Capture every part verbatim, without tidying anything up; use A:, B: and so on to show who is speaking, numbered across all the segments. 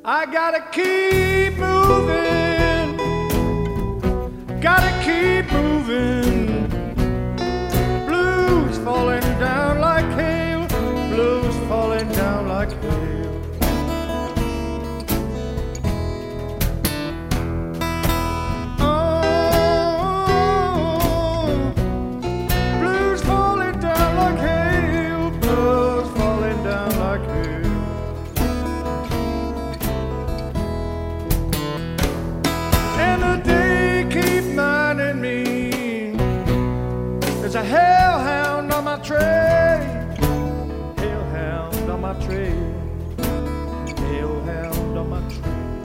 A: I gotta keep moving, gotta keep moving. Blues falling down like hail, blues falling down like hail. Oh, blues falling down like hail, blues falling down like hail. There's a hellhound on my trail, hellhound on my trail, hellhound on my trail.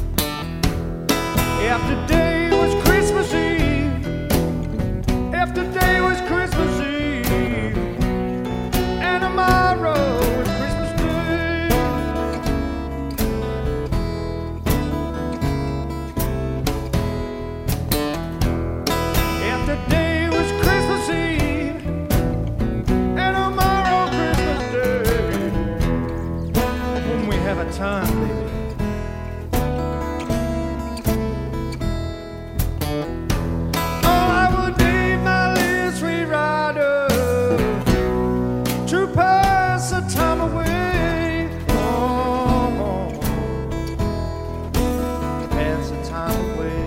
A: If today was Christmas Eve, if today was Christmas Eve, and tomorrow was Christmas Day. If today time, baby. Oh, I would leave my little sweet rider to pass the time away. Oh, pass the time away.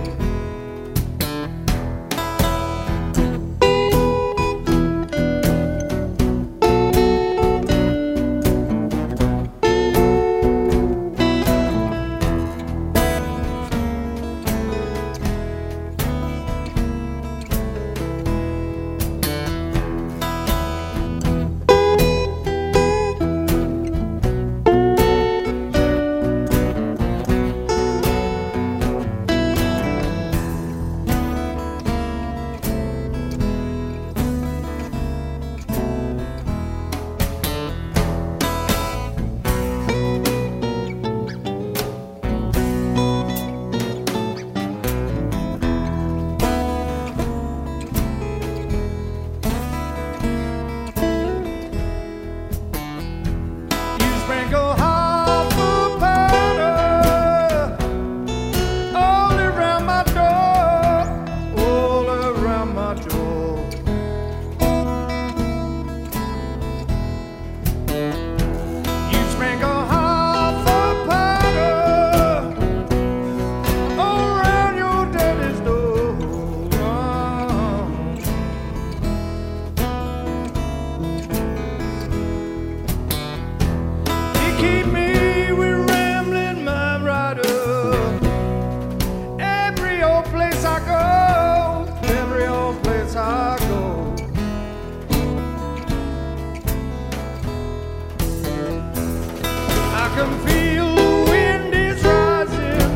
A: I can feel the wind is rising,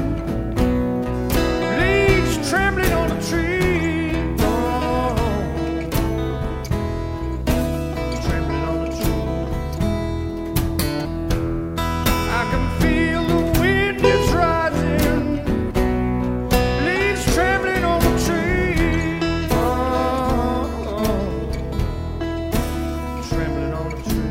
A: leaves trembling on the tree. Oh, trembling on the tree. I can feel the wind is rising, leaves trembling on the tree. Oh, trembling on the tree.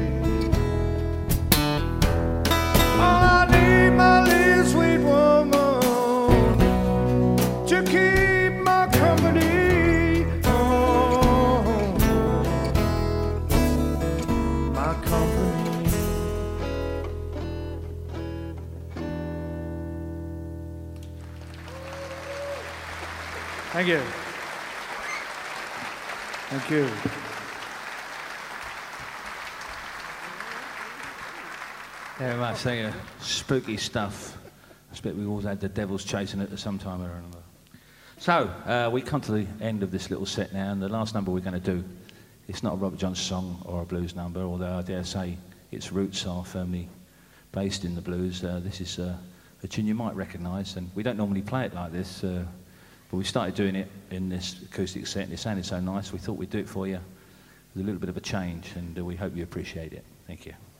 A: Thank you. Thank you.
B: Very much. Thank you. Spooky stuff. I expect we all had the devils chasing it at some time or another. So, uh, we come to the end of this little set now, and the last number we're going to do, it's not a Robert Johnson song or a blues number, although I dare say its roots are firmly based in the blues. Uh, this is uh, a tune you might recognise, and we don't normally play it like this. Uh, But we started doing it in this acoustic set, and it sounded so nice, we thought we'd do it for you with a little bit of a change, and uh, we hope you appreciate it. Thank you.